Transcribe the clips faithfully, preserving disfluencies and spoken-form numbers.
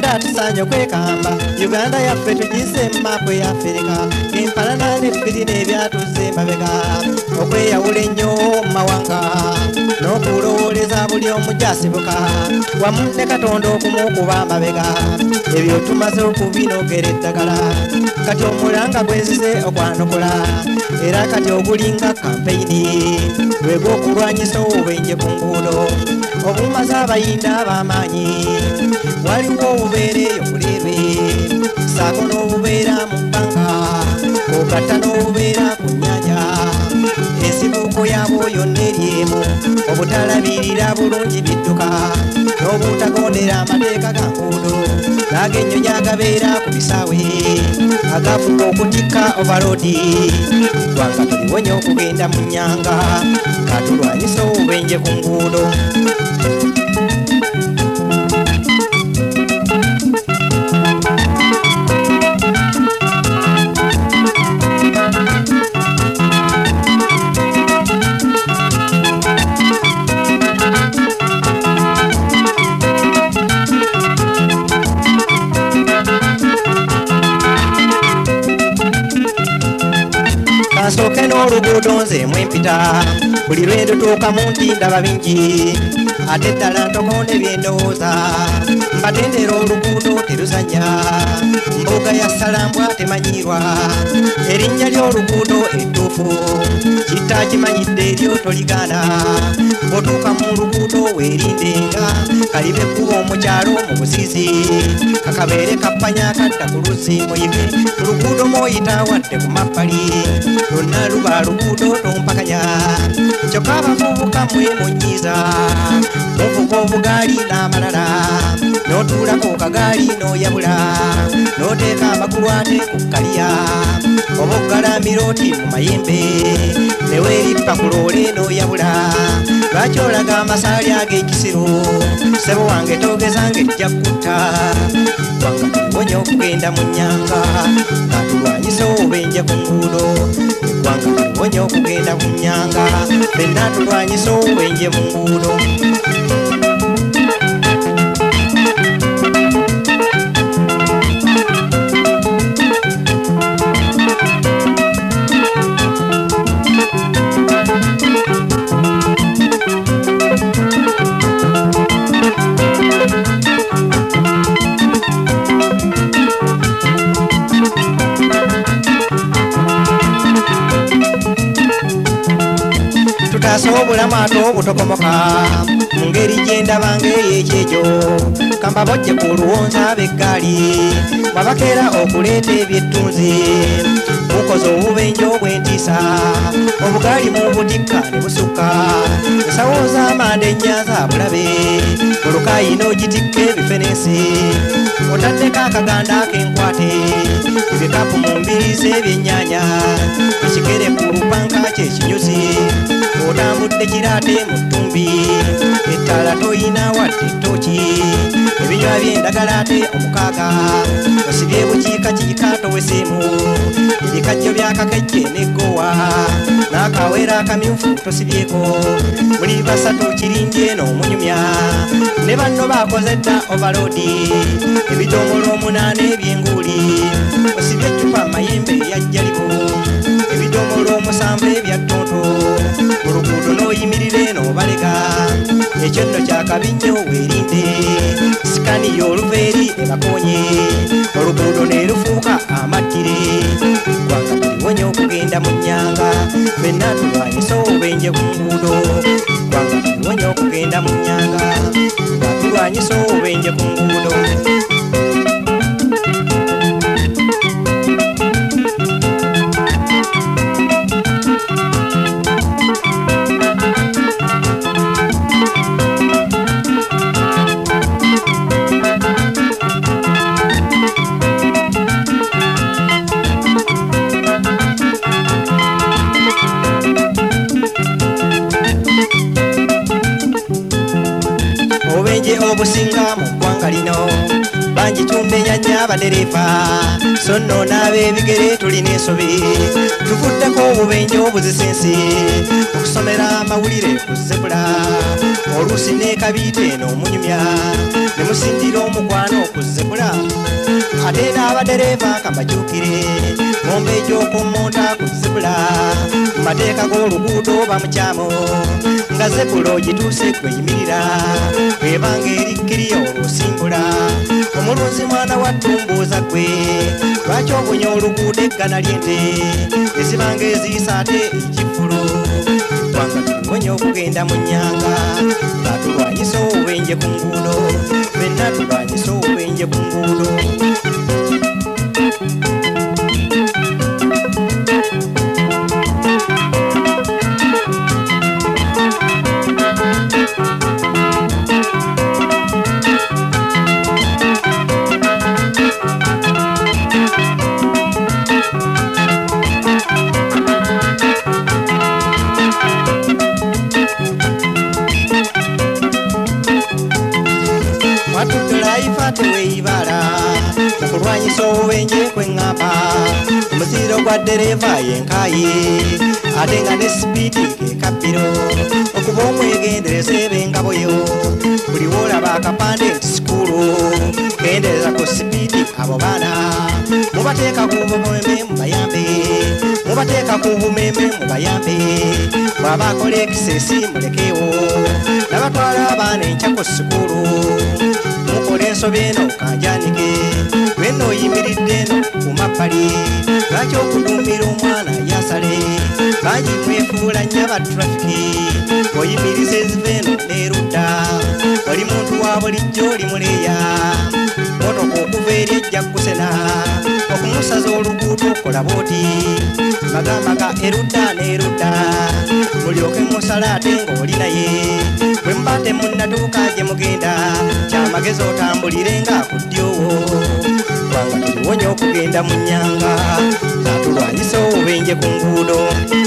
era tusaanye okwekamba Uganda yaffe tugise mu maapu ya Afirika empalana n'effiri n'ebyatuze emabega okweyawula ennyo mu mawanga n'okulowooleza buli omu gy'asibuka wamu ne Katonda okumukuba amabega ebyo tumaze okubinoogera eddagala kati omulanga gwezize okwanukula era kati ogulinga kampeyini lwegw'okulwanyisa obubenje ku nguudo obumaze abayinda ab'amaanyi waliwo obubeera eyo mulebe saako n'obubeera mu bbanga ogatta n'obubeera ku nnyanja ensibuko yaabwo yonna eri emu obutalabirira bulungi bidduka n'obutagondera amateeka ga nguudo n'ag'ennyonyi agabeera ku bisaawe agafuka okutikka overloadi ggwanga tuliwonya okugenda mu nnyanga nga tulwanyisa obubenje ku nguudo Kansooke n'oluguudo nze mwempita buli lwe ndutuukamu nti ndaba bingi ate ddala ntokonde byendowooza mbatendera oluguudo teruzanya mbuga ya Ssalambwa temanyirwa erinnya ly'oluguudo ettuufu kitta kimanyidde eryo toligaana bw'otuuka mu luguudo weerindenga kalibe ekkuba omukyalo mu buzizi kakabeere kappanya kadda ku luzzi muyive ku luguudo mw'oyita wadde ku mabbali lwonna luba luguudo tompakanya kyokka abavubuka mwemunyiiza muvuga obugaali n'amalala n'otuulako kagaali n'oyabula n'oteeka amagulu ate ku kkaliya oba okugalambira oti mu mayembe ne weerippa ku loole n'oyabula lwaki olaga amasaali ag'ekisiro ssebo wange toogezanga ejja kutta ggwanga tuliwonya okugenda mu nnyanga nga tulwanyisa obubenje ku nguudo ggwanga tuliwonya okugenda mu nnyanga ffenna tulwanyisa obubenje mu nguudo tutaasa obulamu ate obutokomoka mu ngeri gye ndabanga ey'ekyejo kambabojje ku luwonza ab'eggaali mwabakeera okuleeta ebyettunzi mukoze obubenje obw'entiisa obugaali mu butikka ne busukka ensawo z'amanda ennya za bulabe olukaayi n'ogitikka ebifenensi otaddeko akaganda ak'enkwate ebikapu mu mbirizi ebyennyanja ekigere ku lupanka ky'ekinyusi otambudde kiraate mu ttumbi ettaala toyina wadde ettooki ebinywa by'endagala ate omukaaga osibye bukiikakiika toweseemu ebikajjo by'akakejje n'eggowa n'akaweera akamyufu tosibyeko muli basatu kirindye n'omunyumya ne banno baakoze dda overloadi ebidomola omunaana eby'enguuli osibye eccupa mayembe eyajjalibu ebidomola omusanvu ebya ttonto mu luguudo n'oyimirire n'obalega ekyo nno kyakabi nnyo weerinde sikaniyo oluva eri ebakonye oluguudo ne lufuuka amattire ggwanga tuliwonya okugenda mu nnyanga ffenna tulwanyisa obubenje ku nguudo ggwanga tuliwonya okugenda mu nnyanga nga tulwanyisa obubenje ku nguudo obubenje obusinga mu ggwanga lino banji tumenya nya badereva sonno nabe bigere tulina ensobi tuvuddeko obubenje obuzisensi okusomera amawulire ku zebula oluusi ne kabiite n'omunyumya ne musindira omukwano ku zebula ate n'abadereva kambajukire ngombe gy'okumonta ku zebula mu mateeka g'oluguudo bamukyamo nga zebula ogituuse kweyimirira bwebanga erikkiriya olwosimbula omulunzi mwana wa ttumbuuza gwe lwaki obunya oluguudo eggana ly'ente ezibanga eziyisa ate ekifulu kubanga tuliwonya okugenda mu nnyanga nga tulwanyisa obubenje ku nguudo fenna tulwanyisa obubenje ku nguudo teweibala okulwanyisa obubenje kweŋŋamba omuziro gwa dereva yenkayi ate nga ne sipiidi kekabbiro okuba omwegendereza eb'engabo yo buli woolaba akapande nti sikuulu kendereza ku sipiidi abo baana mubateeka ku bumeme mubayambe mubateeka ku bumeme mubayambe bw'aba akola ekisesi mulekewo nabatwala abaana enkya ku sikuulu mukola ensobi eno kanjanike lwenna oyimiridde eno ku mabbali lwaki okuduumira omwana yasale bangi mwefuula nnya ba trafiki oyimiriza eziva eno n'erudda oli muntu wa bulijjo oli muleeya motoka okuva eri ejja kusena okumusaza oluguudo okola booti magamaga erudda n'erudda mulyoke musala ate ng'oli naye bwe muba temunnatuuka gye mugenda kyamagezi otambulire nga akudyowo kubanga tuliwonya okugenda mu nnyanga nga tulwanyisa obubenje ku nguudo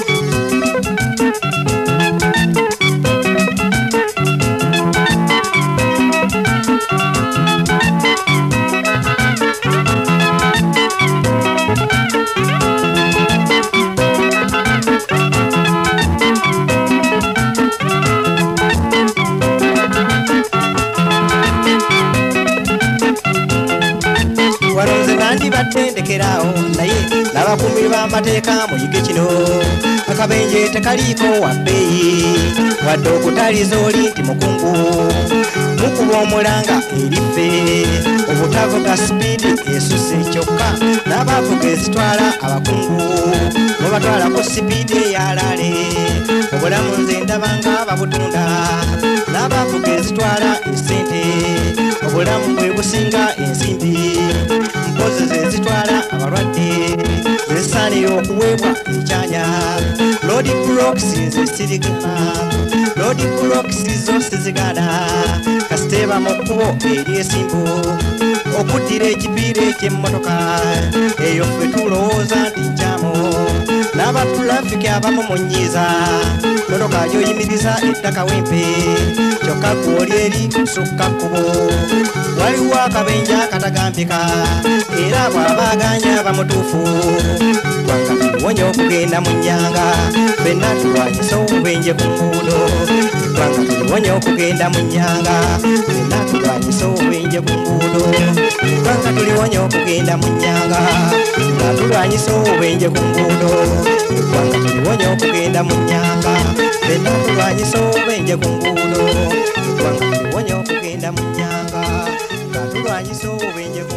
batendekerawo naye n'abakuumi b'amateeka muyige kino akabenje tekaliiko wabbeeyi wadde okutaliza oli nti mukungu mukuba omulanga eriffe obutavuga sipiidi esusse kyokka n'abaavuga ezitwala abakungu mubatwala ku sipiidi eyalaale obulamu nze ndabanga babutunda n'abaavuga ezitwala esente obulamu bwe businga ensimbi mpozi zezitwala abalwadde zezisaanira okuweebwa ekyanya lodi blocks zesirigana lodi blocks zose zigana kasiteeba mu kkubo eryesimbu okuddira ekipiira eky'emmotoka eyo ffe tulowooza nti nkyamu n'abatulafiki abamu munyiiza motoka gyoyimiriza ettaka wempe kyokka gwoli eri kusukka kkubo waliwo akabenje akatagambika era bw'abaaganya bamutuufu kubanga tuliwonya okugenda mu nnyanga fenna tulwanyisa obubenje ku nguudo kubanga tuliwonya okugenda mu nnyanga fenna tulwanyisa obubenje ku nguudo kubanga tuliwonya okugenda mu nnyanga nga tulwanyisa obubenje ku nguudo kubanga tuliwonya okugenda mu nnyanga fenna tulwanyisa obubenje ku nguudo kubanga tuliwonya okugenda mu nnyanga nga tulwanyisa obubenje